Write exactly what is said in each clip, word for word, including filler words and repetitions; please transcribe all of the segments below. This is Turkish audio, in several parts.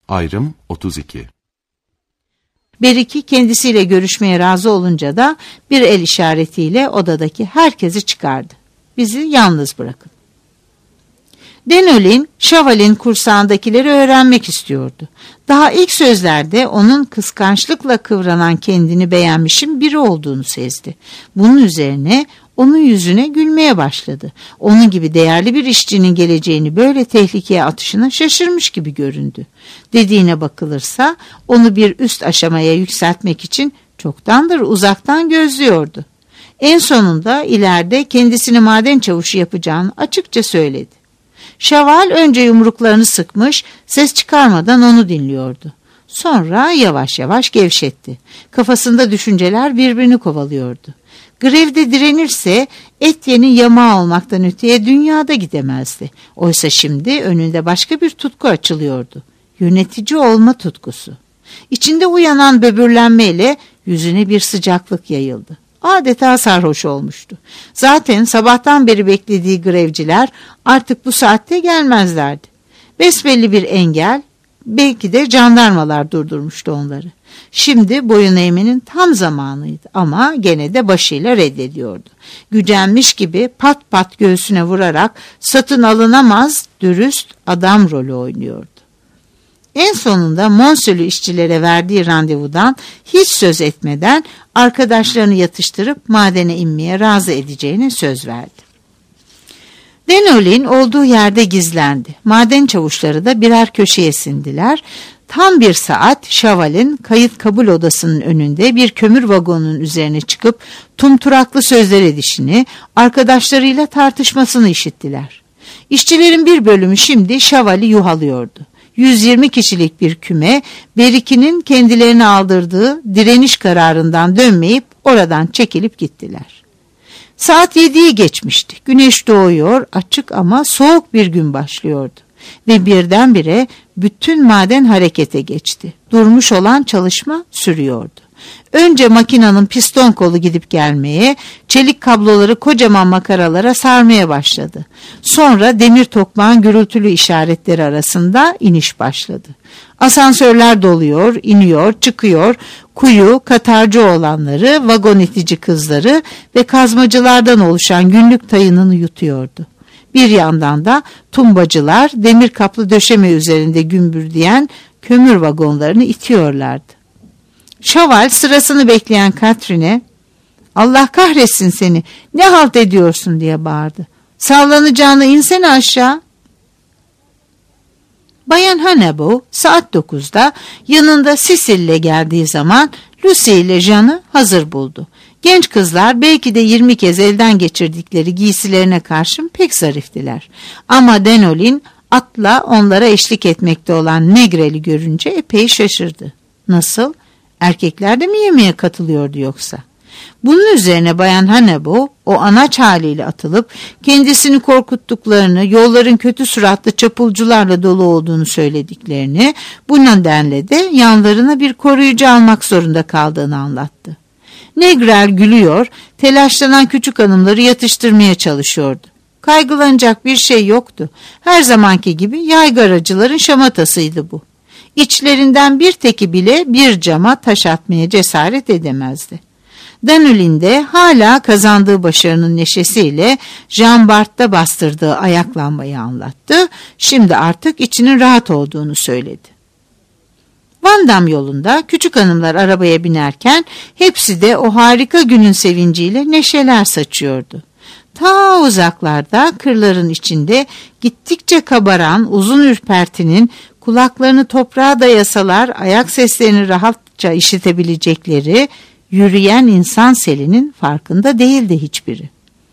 Ayrım otuz iki. Beriki kendisiyle görüşmeye razı olunca da bir el işaretiyle odadaki herkesi çıkardı. Bizi yalnız bırakın. Denolin, Şaval'in kursağındakileri öğrenmek istiyordu. Daha ilk sözlerde onun kıskançlıkla kıvranan kendini beğenmişin biri olduğunu sezdi. Bunun üzerine onun yüzüne gülmeye başladı. Onun gibi değerli bir işçinin geleceğini böyle tehlikeye atışına şaşırmış gibi göründü. Dediğine bakılırsa onu bir üst aşamaya yükseltmek için çoktandır uzaktan gözlüyordu. En sonunda ileride kendisini maden çavuşu yapacağını açıkça söyledi. Şaval önce yumruklarını sıkmış, ses çıkarmadan onu dinliyordu. Sonra yavaş yavaş gevşetti. Kafasında düşünceler birbirini kovalıyordu. Grevde direnirse Etienne'in yamağı olmaktan öteye dünyada gidemezdi. Oysa şimdi önünde başka bir tutku açılıyordu. Yönetici olma tutkusu. İçinde uyanan böbürlenmeyle yüzüne bir sıcaklık yayıldı. Adeta sarhoş olmuştu. Zaten sabahtan beri beklediği grevciler artık bu saatte gelmezlerdi. Besbelli bir engel, belki de jandarmalar durdurmuştu onları. Şimdi boyun eğmenin tam zamanıydı ama gene de başıyla reddediyordu. Gücenmiş gibi pat pat göğsüne vurarak satın alınamaz dürüst adam rolü oynuyordu. En sonunda Monselü işçilere verdiği randevudan hiç söz etmeden arkadaşlarını yatıştırıp madene inmeye razı edeceğine söz verdi. Denolin olduğu yerde gizlendi. Maden çavuşları da birer köşeye sindiler. Tam bir saat Şaval'in kayıt kabul odasının önünde bir kömür vagonunun üzerine çıkıp tumturaklı sözler edişini, arkadaşlarıyla tartışmasını işittiler. İşçilerin bir bölümü şimdi Şaval'i yuhalıyordu. yüz yirmi kişilik bir küme, Beriki'nin kendilerine aldırdığı direniş kararından dönmeyip oradan çekilip gittiler. Saat yediyi geçmişti. Güneş doğuyor, açık ama soğuk bir gün başlıyordu. Ve birdenbire bütün maden harekete geçti. Durmuş olan çalışma sürüyordu. Önce makinanın piston kolu gidip gelmeye, çelik kabloları kocaman makaralara sarmaya başladı. Sonra demir tokmağın gürültülü işaretleri arasında iniş başladı. Asansörler doluyor, iniyor, çıkıyor, kuyu, katarcı oğlanları, vagon itici kızları ve kazmacılardan oluşan günlük tayınını yutuyordu. Bir yandan da tumbacılar demir kaplı döşeme üzerinde gümbürdeyen kömür vagonlarını itiyorlardı. Şaval sırasını bekleyen Katrine, "Allah kahretsin seni, ne halt ediyorsun?" diye bağırdı. "Sallanacağını insene aşağı." Bayan Hannibal saat dokuzda yanında Cecil'le geldiği zaman Lucy ile Jean'ı hazır buldu. Genç kızlar belki de yirmi kez elden geçirdikleri giysilerine karşın pek zariftiler. Ama Denolin atla onlara eşlik etmekte olan Negrel'i görünce epey şaşırdı. Nasıl? Erkekler de mi yemeğe katılıyordu yoksa? Bunun üzerine Bayan Hannibal o anaç haliyle atılıp kendisini korkuttuklarını, yolların kötü suratlı çapulcularla dolu olduğunu söylediklerini, bu nedenle de yanlarına bir koruyucu almak zorunda kaldığını anlattı. Negrel gülüyor, telaşlanan küçük hanımları yatıştırmaya çalışıyordu. Kaygılanacak bir şey yoktu. Her zamanki gibi yaygaracıların şamatasıydı bu. İçlerinden bir teki bile bir cama taş atmaya cesaret edemezdi. Denolin de hala kazandığı başarının neşesiyle Jean Bart'ta bastırdığı ayaklanmayı anlattı. Şimdi artık içinin rahat olduğunu söyledi. Vandam yolunda küçük hanımlar arabaya binerken hepsi de o harika günün sevinciyle neşeler saçıyordu. Ta uzaklarda kırların içinde gittikçe kabaran uzun ürpertinin kulaklarını toprağa dayasalar ayak seslerini rahatça işitebilecekleri yürüyen insan selinin farkında değildi hiçbiri.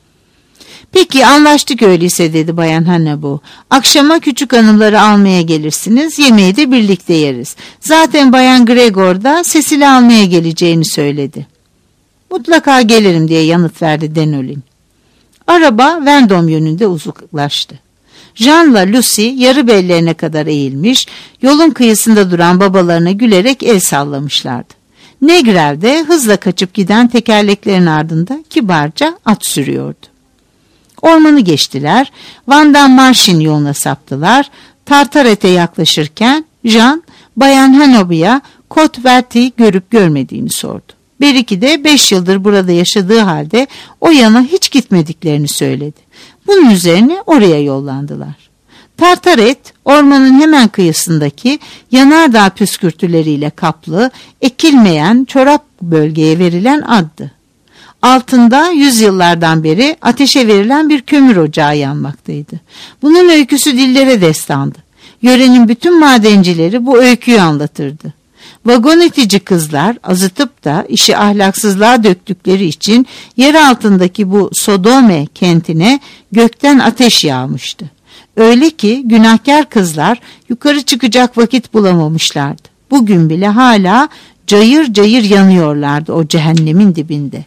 "Peki anlaştık öyleyse," dedi Bayan Hannibal. "Akşama küçük hanımları almaya gelirsiniz, yemeği de birlikte yeriz. Zaten Bayan Gregor da Cecil'i almaya geleceğini söyledi." "Mutlaka gelirim," diye yanıt verdi Denolin. Araba Vendôme yönünde uzaklaştı. Jean'la Lucy yarı bellerine kadar eğilmiş, yolun kıyısında duran babalarına gülerek el sallamışlardı. Negrel de hızla kaçıp giden tekerleklerin ardında kibarca at sürüyordu. Ormanı geçtiler, Vandam Marşin yoluna saptılar. Tartaret'e yaklaşırken Jean Bayan Hanobi'ye Kotverte'yi görüp görmediğini sordu. Beriki de beş yıldır burada yaşadığı halde o yana hiç gitmediklerini söyledi. Bunun üzerine oraya yollandılar. Tartaret, ormanın hemen kıyısındaki yanardağ püskürtüleriyle kaplı, ekilmeyen çorap bölgeye verilen addı. Altında yüzyıllardan beri ateşe verilen bir kömür ocağı yanmaktaydı. Bunun öyküsü dillere destandı. Yörenin bütün madencileri bu öyküyü anlatırdı. Vagon itici kızlar azıtıp da işi ahlaksızlığa döktükleri için yer altındaki bu Sodome kentine gökten ateş yağmıştı. Öyle ki günahkar kızlar yukarı çıkacak vakit bulamamışlardı. Bugün bile hala cayır cayır yanıyorlardı o cehennemin dibinde.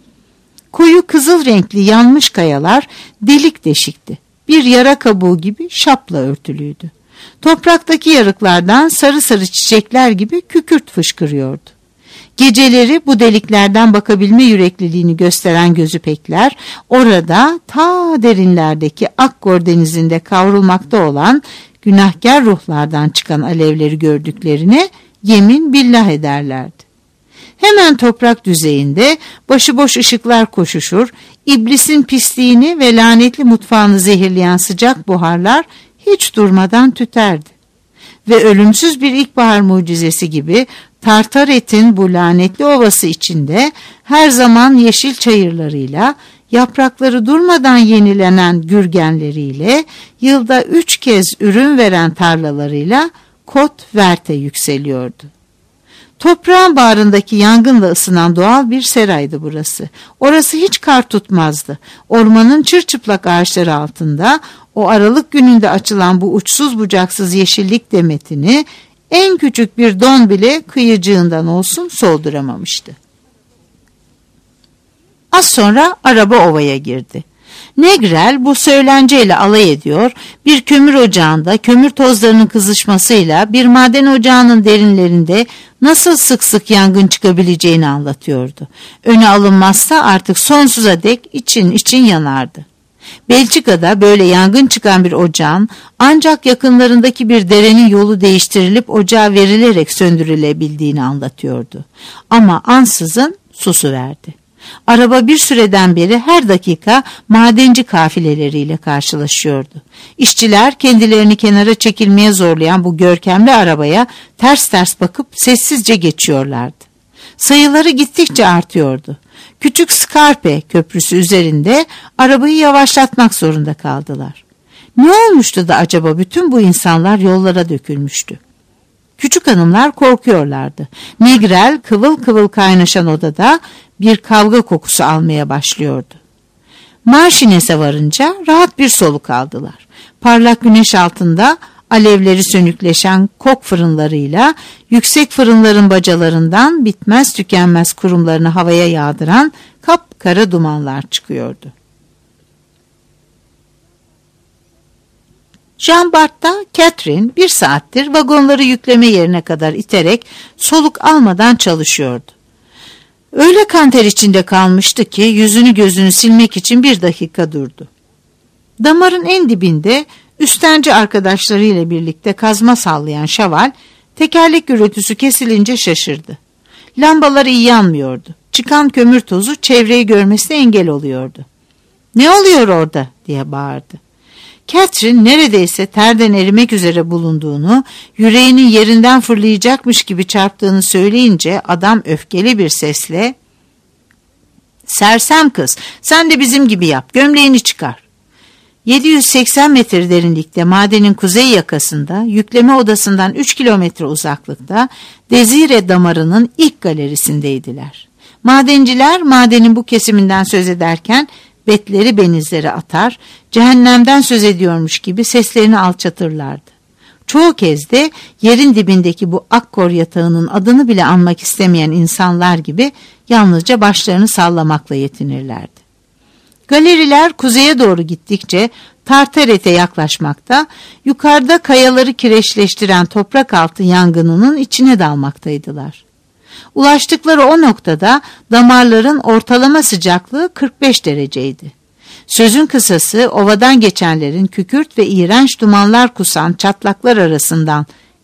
Koyu kızıl renkli yanmış kayalar delik deşikti. Bir yara kabuğu gibi şapla örtülüydü. Topraktaki yarıklardan sarı sarı çiçekler gibi kükürt fışkırıyordu. Geceleri bu deliklerden bakabilme yürekliliğini gösteren gözüpekler orada ta derinlerdeki Akkor denizinde kavrulmakta olan günahkar ruhlardan çıkan alevleri gördüklerine yemin billah ederlerdi. Hemen toprak düzeyinde başıboş ışıklar koşuşur, iblisin pisliğini ve lanetli mutfağını zehirleyen sıcak buharlar hiç durmadan tüterdi. Ve ölümsüz bir ilkbahar mucizesi gibi Tartaret'in bu lanetli ovası içinde her zaman yeşil çayırlarıyla, yaprakları durmadan yenilenen gürgenleriyle, yılda üç kez ürün veren tarlalarıyla Kotverte yükseliyordu. Toprağın bağrındaki yangınla ısınan doğal bir seraydı burası. Orası hiç kar tutmazdı. Ormanın çırçıplak ağaçları altında o aralık gününde açılan bu uçsuz bucaksız yeşillik demetini en küçük bir don bile kıyıcığından olsun solduramamıştı. Az sonra araba ovaya girdi. Negrel bu söylenceyle alay ediyor, bir kömür ocağında kömür tozlarının kızışmasıyla bir maden ocağının derinlerinde nasıl sık sık yangın çıkabileceğini anlatıyordu. Öne alınmazsa artık sonsuza dek için için yanardı. Belçika'da böyle yangın çıkan bir ocağın ancak yakınlarındaki bir derenin yolu değiştirilip ocağa verilerek söndürülebildiğini anlatıyordu. Ama ansızın susuverdi. Araba bir süreden beri her dakika madenci kafileleriyle karşılaşıyordu. İşçiler kendilerini kenara çekilmeye zorlayan bu görkemli arabaya ters ters bakıp sessizce geçiyorlardı. Sayıları gittikçe artıyordu. Küçük Scarpe köprüsü üzerinde arabayı yavaşlatmak zorunda kaldılar. Ne olmuştu da acaba bütün bu insanlar yollara dökülmüştü? Küçük hanımlar korkuyorlardı. Negrel kıvıl kıvıl kaynaşan odada bir kavga kokusu almaya başlıyordu. Marşines'e varınca rahat bir soluk aldılar. Parlak güneş altında alevleri sönükleşen kok fırınlarıyla yüksek fırınların bacalarından bitmez tükenmez kurumlarını havaya yağdıran kapkara dumanlar çıkıyordu. Jean Bart'ta Catherine bir saattir vagonları yükleme yerine kadar iterek soluk almadan çalışıyordu. Öyle kanter içinde kalmıştı ki yüzünü gözünü silmek için bir dakika durdu. Damarın en dibinde üstenci arkadaşlarıyla birlikte kazma sallayan şaval tekerlek gürültüsü kesilince şaşırdı. Lambalar iyi yanmıyordu. Çıkan kömür tozu çevreyi görmesine engel oluyordu. "Ne oluyor orada?" diye bağırdı. Catherine neredeyse terden erimek üzere bulunduğunu, yüreğinin yerinden fırlayacakmış gibi çarptığını söyleyince adam öfkeli bir sesle "Sersem kız, sen de bizim gibi yap, gömleğini çıkar." yedi yüz seksen metre derinlikte madenin kuzey yakasında, yükleme odasından üç kilometre uzaklıkta Desire damarının ilk galerisindeydiler. Madenciler madenin bu kesiminden söz ederken betleri benizleri atar, cehennemden söz ediyormuş gibi seslerini alçatırlardı. Çoğu kez de yerin dibindeki bu akkor yatağının adını bile anmak istemeyen insanlar gibi yalnızca başlarını sallamakla yetinirlerdi. Galeriler kuzeye doğru gittikçe Tartaret'e yaklaşmakta, yukarıda kayaları kireçleştiren toprak altı yangınının içine dalmaktaydılar. Ulaştıkları o noktada damarların ortalama sıcaklığı kırk beş dereceydi. Sözün kısası ovadan geçenlerin kükürt ve iğrenç dumanlar kusan çatlaklar arasından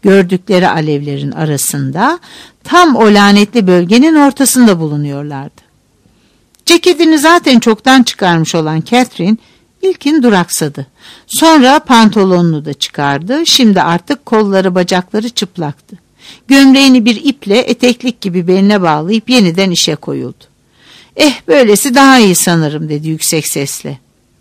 gördükleri alevlerin arasında, tam o lanetli bölgenin ortasında bulunuyorlardı. Ceketini zaten çoktan çıkarmış olan Catherine ilkin duraksadı. Sonra pantolonunu da çıkardı. Şimdi artık kolları bacakları çıplaktı. Gömleğini bir iple eteklik gibi beline bağlayıp yeniden işe koyuldu. "Eh, böylesi daha iyi sanırım," dedi yüksek sesle.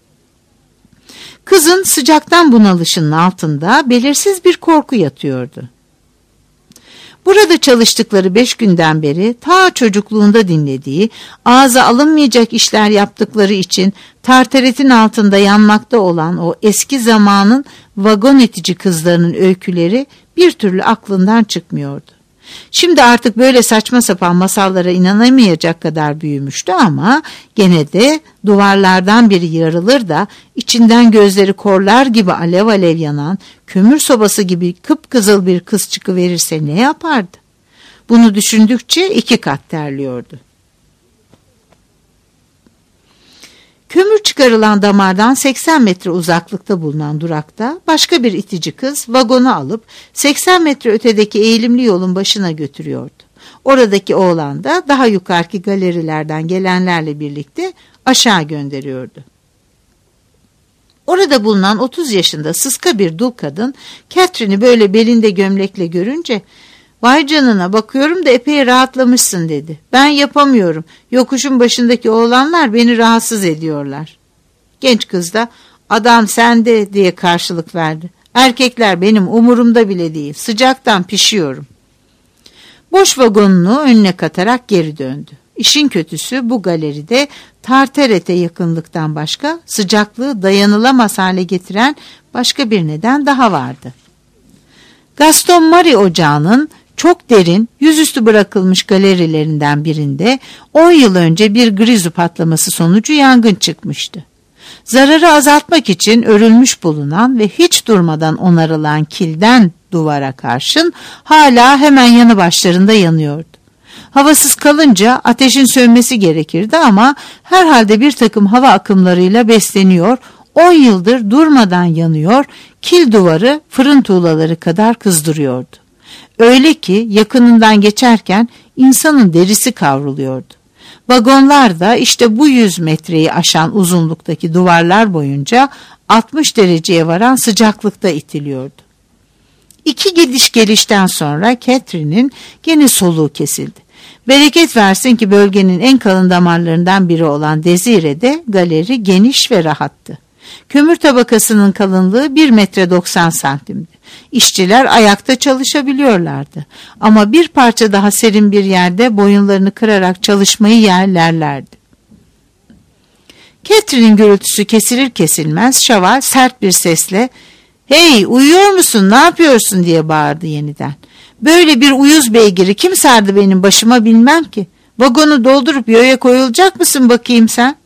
Kızın sıcaktan bunalışının altında belirsiz bir korku yatıyordu. Burada çalıştıkları beş günden beri ta çocukluğunda dinlediği, ağza alınmayacak işler yaptıkları için tartaretin altında yanmakta olan o eski zamanın vagon itici kızlarının öyküleri bir türlü aklından çıkmıyordu. Şimdi artık böyle saçma sapan masallara inanamayacak kadar büyümüştü ama gene de duvarlardan biri yarılır da içinden gözleri korlar gibi alev alev yanan, kömür sobası gibi kıpkızıl bir kız çıkıverirse ne yapardı? Bunu düşündükçe iki kat terliyordu. Kömür çıkarılan damardan seksen metre uzaklıkta bulunan durakta başka bir itici kız vagonu alıp seksen metre ötedeki eğilimli yolun başına götürüyordu. Oradaki oğlan da daha yukarıki galerilerden gelenlerle birlikte aşağı gönderiyordu. Orada bulunan otuz yaşında sıska bir dul kadın Catherine'i böyle belinde gömlekle görünce "Vay canına, bakıyorum da epey rahatlamışsın," dedi. "Ben yapamıyorum. Yokuşun başındaki oğlanlar beni rahatsız ediyorlar." Genç kız da "Adam sende," diye karşılık verdi. "Erkekler benim umurumda bile değil. Sıcaktan pişiyorum." Boş vagonunu önüne katarak geri döndü. İşin kötüsü bu galeride Tartaret'e yakınlıktan başka sıcaklığı dayanılamaz hale getiren başka bir neden daha vardı. Gaston Marie Ocağı'nın çok derin, yüzüstü bırakılmış galerilerinden birinde on yıl önce bir grizu patlaması sonucu yangın çıkmıştı. Zararı azaltmak için örülmüş bulunan ve hiç durmadan onarılan kilden duvara karşın hala hemen yanı başlarında yanıyordu. Havasız kalınca ateşin sönmesi gerekirdi ama herhalde bir takım hava akımlarıyla besleniyor, on yıldır durmadan yanıyor, kil duvarı fırın tuğlaları kadar kızdırıyordu. Öyle ki yakınından geçerken insanın derisi kavruluyordu. Vagonlar da işte bu yüz metreyi aşan uzunluktaki duvarlar boyunca altmış dereceye varan sıcaklıkta itiliyordu. İki gidiş gelişten sonra Catherine'in gene soluğu kesildi. Bereket versin ki bölgenin en kalın damarlarından biri olan Desire'de galeri geniş ve rahattı. Kömür tabakasının kalınlığı bir metre doksan santimdi. İşçiler ayakta çalışabiliyorlardı. Ama bir parça daha serin bir yerde boyunlarını kırarak çalışmayı yerlerlerdi. Catherine'in gürültüsü kesilir kesilmez Şaval sert bir sesle "Hey, uyuyor musun, ne yapıyorsun?" diye bağırdı yeniden. "Böyle bir uyuz beygiri kim sardı benim başıma bilmem ki. Vagonu doldurup yoya koyulacak mısın bakayım sen?"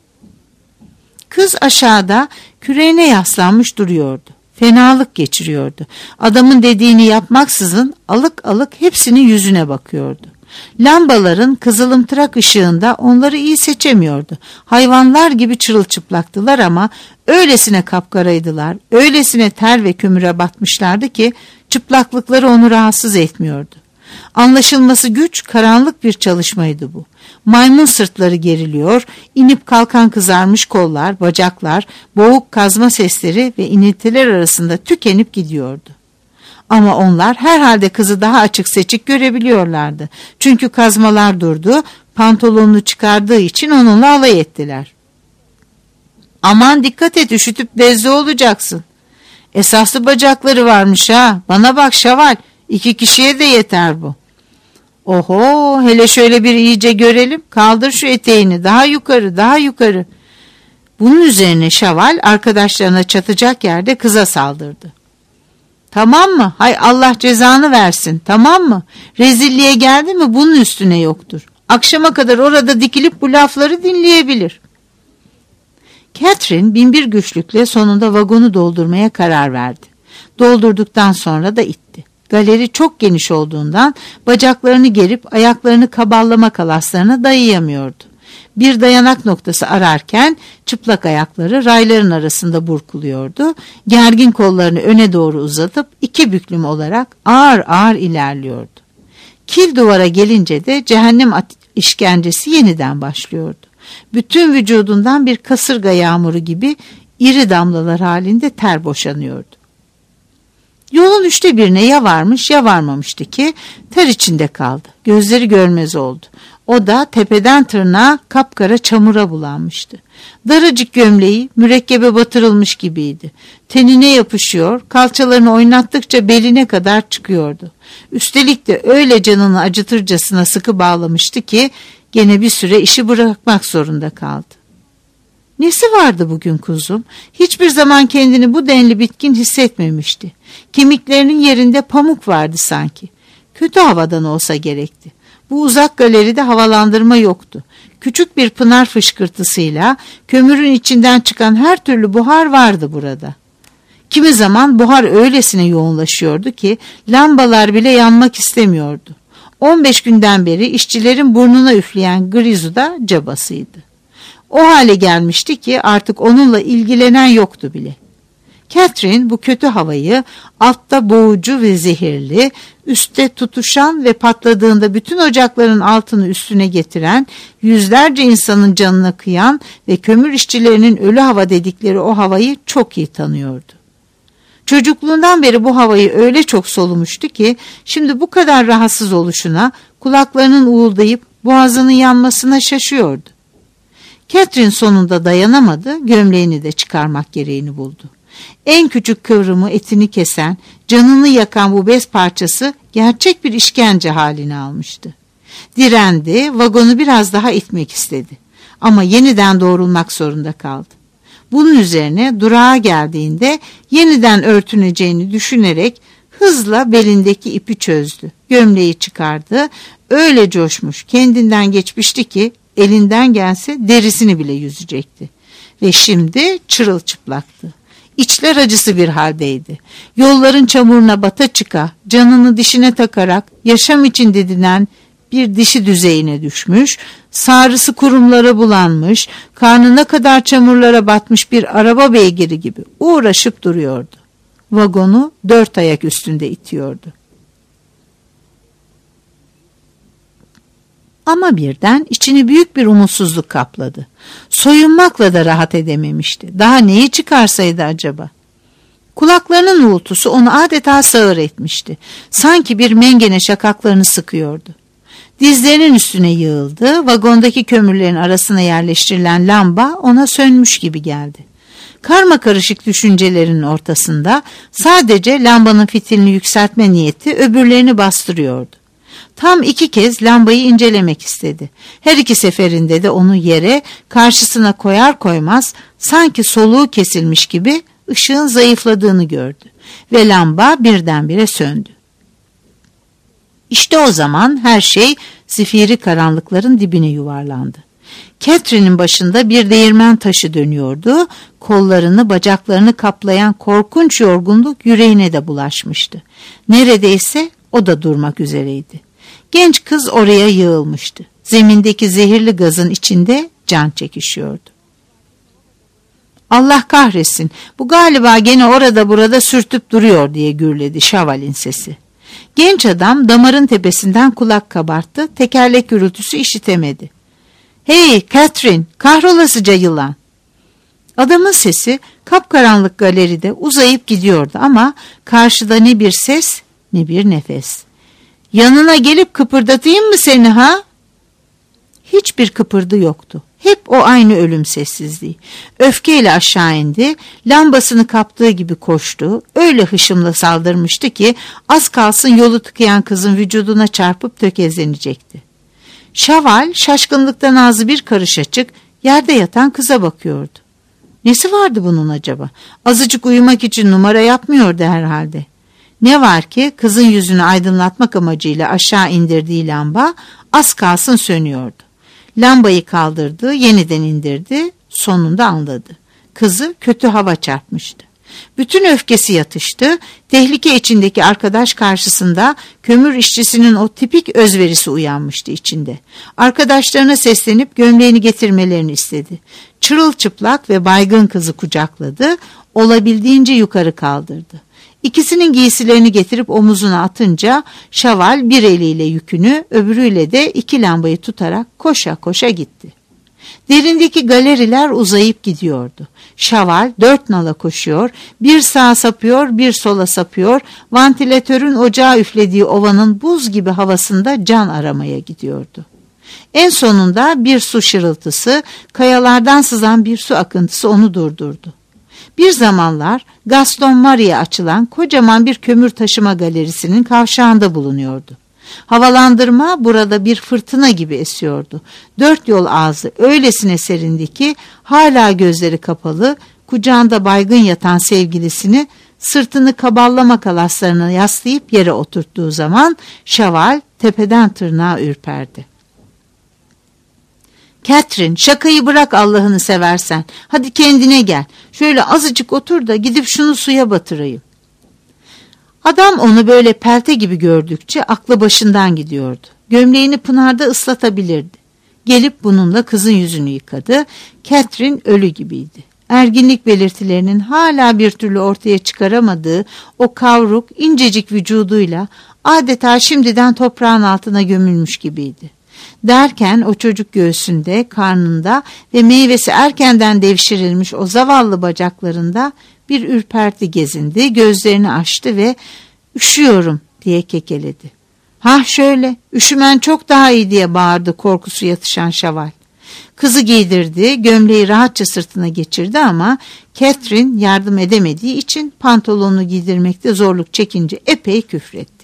Kız aşağıda küreğine yaslanmış duruyordu. Fenalık geçiriyordu. Adamın dediğini yapmaksızın alık alık hepsinin yüzüne bakıyordu. Lambaların kızılımtırak ışığında onları iyi seçemiyordu. Hayvanlar gibi çırılçıplaktılar ama öylesine kapkaraydılar, öylesine ter ve kömüre batmışlardı ki çıplaklıkları onu rahatsız etmiyordu. Anlaşılması güç, karanlık bir çalışmaydı bu. Maymun sırtları geriliyor, inip kalkan kızarmış kollar, bacaklar, boğuk kazma sesleri ve iniltiler arasında tükenip gidiyordu. Ama onlar herhalde kızı daha açık seçik görebiliyorlardı. Çünkü kazmalar durdu, pantolonunu çıkardığı için onunla alay ettiler. "Aman dikkat et, üşütüp bezli olacaksın. Esaslı bacakları varmış ha, bana bak Şaval, iki kişiye de yeter bu." "Oho, hele şöyle bir iyice görelim, kaldır şu eteğini, daha yukarı, daha yukarı." Bunun üzerine Şaval arkadaşlarına çatacak yerde kıza saldırdı. "Tamam mı? Hay Allah cezanı versin, tamam mı? Rezilliğe geldi mi bunun üstüne yoktur. Akşama kadar orada dikilip bu lafları dinleyebilir." Catherine binbir güçlükle sonunda vagonu doldurmaya karar verdi. Doldurduktan sonra da itti. Galeri çok geniş olduğundan bacaklarını gerip ayaklarını kaballama kalaslarına dayayamıyordu. Bir dayanak noktası ararken çıplak ayakları rayların arasında burkuluyordu. Gergin kollarını öne doğru uzatıp iki büklüm olarak ağır ağır ilerliyordu. Kil duvara gelince de cehennem işkencesi yeniden başlıyordu. Bütün vücudundan bir kasırga yağmuru gibi iri damlalar halinde ter boşanıyordu. Yolun üçte birine ya varmış ya varmamıştı ki ter içinde kaldı. Gözleri görmez oldu. O da tepeden tırnağa kapkara çamura bulanmıştı. Daracık gömleği mürekkebe batırılmış gibiydi. Tenine yapışıyor, kalçalarını oynattıkça beline kadar çıkıyordu. Üstelik de öyle canını acıtırcasına sıkı bağlamıştı ki gene bir süre işi bırakmak zorunda kaldı. Nesi vardı bugün kuzum? Hiçbir zaman kendini bu denli bitkin hissetmemişti. Kemiklerinin yerinde pamuk vardı sanki. Kötü havadan olsa gerekti. Bu uzak galeride havalandırma yoktu. Küçük bir pınar fışkırtısıyla kömürün içinden çıkan her türlü buhar vardı burada. Kimi zaman buhar öylesine yoğunlaşıyordu ki lambalar bile yanmak istemiyordu. on beş günden beri işçilerin burnuna üfleyen Grizu da cabasıydı. O hale gelmişti ki artık onunla ilgilenen yoktu bile. Catherine bu kötü havayı altta boğucu ve zehirli, üstte tutuşan ve patladığında bütün ocakların altını üstüne getiren, yüzlerce insanın canına kıyan ve kömür işçilerinin ölü hava dedikleri o havayı çok iyi tanıyordu. Çocukluğundan beri bu havayı öyle çok solumuştu ki şimdi bu kadar rahatsız oluşuna, kulaklarının uğuldayıp boğazının yanmasına şaşıyordu. Catherine sonunda dayanamadı, gömleğini de çıkarmak gereğini buldu. En küçük kıvrımı etini kesen, canını yakan bu bez parçası gerçek bir işkence halini almıştı. Direndi, vagonu biraz daha itmek istedi. Ama yeniden doğrulmak zorunda kaldı. Bunun üzerine durağa geldiğinde yeniden örtüneceğini düşünerek hızla belindeki ipi çözdü. Gömleği çıkardı, öyle coşmuş, kendinden geçmişti ki elinden gelse derisini bile yüzecekti. Ve şimdi çırılçıplaktı. İçler acısı bir haldeydi. Yolların çamuruna bata çıka, canını dişine takarak yaşam için didinen bir dişi düzeyine düşmüş, sağrısı kurumlara bulanmış, karnına kadar çamurlara batmış bir araba beygiri gibi uğraşıp duruyordu. Vagonu dört ayak üstünde itiyordu. Ama birden içini büyük bir umutsuzluk kapladı. Soyunmakla da rahat edememişti. Daha neyi çıkarsaydı acaba? Kulaklarının uğultusu onu adeta sağır etmişti. Sanki bir mengene şakaklarını sıkıyordu. Dizlerinin üstüne yığıldı. Vagondaki kömürlerin arasına yerleştirilen lamba ona sönmüş gibi geldi. Karmakarışık düşüncelerinin ortasında sadece lambanın fitilini yükseltme niyeti öbürlerini bastırıyordu. Tam iki kez lambayı incelemek istedi. Her iki seferinde de onu yere, karşısına koyar koymaz sanki soluğu kesilmiş gibi ışığın zayıfladığını gördü ve lamba birdenbire söndü. İşte o zaman her şey zifiri karanlıkların dibine yuvarlandı. Catherine'in başında bir değirmen taşı dönüyordu, kollarını bacaklarını kaplayan korkunç yorgunluk yüreğine de bulaşmıştı. Neredeyse o da durmak üzereydi. Genç kız oraya yığılmıştı. Zemindeki zehirli gazın içinde can çekişiyordu. Allah kahretsin, bu galiba gene orada burada sürtüp duruyor diye gürledi Şaval'in sesi. Genç adam damarın tepesinden kulak kabarttı, tekerlek gürültüsü işitemedi. Hey Catherine, kahrolasıca yılan. Adamın sesi kapkaranlık galeride uzayıp gidiyordu ama karşıda ne bir ses ne bir nefes. Yanına gelip kıpırdatayım mı seni ha? Hiçbir kıpırdı yoktu. Hep o aynı ölüm sessizliği. Öfkeyle aşağı indi, lambasını kaptığı gibi koştu, öyle hışımla saldırmıştı ki az kalsın yolu tıkayan kızın vücuduna çarpıp tökezlenecekti. Şaval şaşkınlıktan ağzı bir karış açık, yerde yatan kıza bakıyordu. Nesi vardı bunun acaba? Azıcık uyumak için numara yapmıyordu herhalde. Ne var ki kızın yüzünü aydınlatmak amacıyla aşağı indirdiği lamba az kalsın sönüyordu. Lambayı kaldırdı, yeniden indirdi, sonunda anladı. Kızı kötü hava çarpmıştı. Bütün öfkesi yatıştı. Tehlike içindeki arkadaş karşısında kömür işçisinin o tipik özverisi uyanmıştı içinde. Arkadaşlarına seslenip gömleğini getirmelerini istedi. Çırılçıplak ve baygın kızı kucakladı, olabildiğince yukarı kaldırdı. İkisinin giysilerini getirip omuzuna atınca Şaval bir eliyle yükünü, öbürüyle de iki lambayı tutarak koşa koşa gitti. Derindeki galeriler uzayıp gidiyordu. Şaval dört nala koşuyor, bir sağa sapıyor, bir sola sapıyor, vantilatörün ocağa üflediği ovanın buz gibi havasında can aramaya gidiyordu. En sonunda bir su şırıltısı, kayalardan sızan bir su akıntısı onu durdurdu. Bir zamanlar Gaston Marie'ye açılan kocaman bir kömür taşıma galerisinin kavşağında bulunuyordu. Havalandırma burada bir fırtına gibi esiyordu. Dört yol ağzı öylesine serindi ki hala gözleri kapalı, kucağında baygın yatan sevgilisini sırtını kaballama kalaslarına yaslayıp yere oturttuğu zaman Şaval tepeden tırnağa ürperdi. Catherine, şakayı bırak Allah'ını seversen. Hadi kendine gel. Şöyle azıcık otur da gidip şunu suya batırayım. Adam onu böyle pelte gibi gördükçe aklı başından gidiyordu. Gömleğini pınarda ıslatabilirdi. Gelip bununla kızın yüzünü yıkadı. Catherine ölü gibiydi. Erginlik belirtilerinin hala bir türlü ortaya çıkaramadığı o kavruk, incecik vücuduyla adeta şimdiden toprağın altına gömülmüş gibiydi. Derken o çocuk göğsünde, karnında ve meyvesi erkenden devşirilmiş o zavallı bacaklarında bir ürperti gezindi, gözlerini açtı ve "Üşüyorum" diye kekeledi. "Hah şöyle, üşümen çok daha iyi" diye bağırdı korkusu yatışan Şaval. Kızı giydirdi, gömleği rahatça sırtına geçirdi ama Catherine yardım edemediği için pantolonunu giydirmekte zorluk çekince epey küfretti.